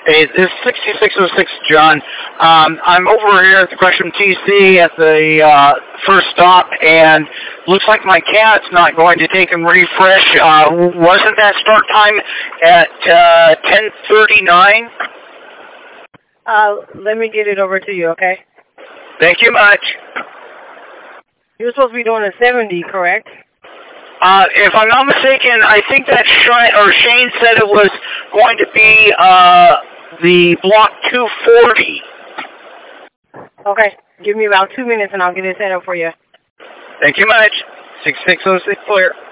Hey, this is 6606, John. I'm over here at the Gresham TC at the first stop, and looks like my cat's not going to take and refresh. Wasn't that start time at 10:39? Let me get it over to you, okay? Thank you much. You're supposed to be doing a 70, correct? If I'm not mistaken, I think that Shane said it was going to be the block 240. Okay, give me about 2 minutes and I'll get it set up for you. Thank you much. 6606 clear.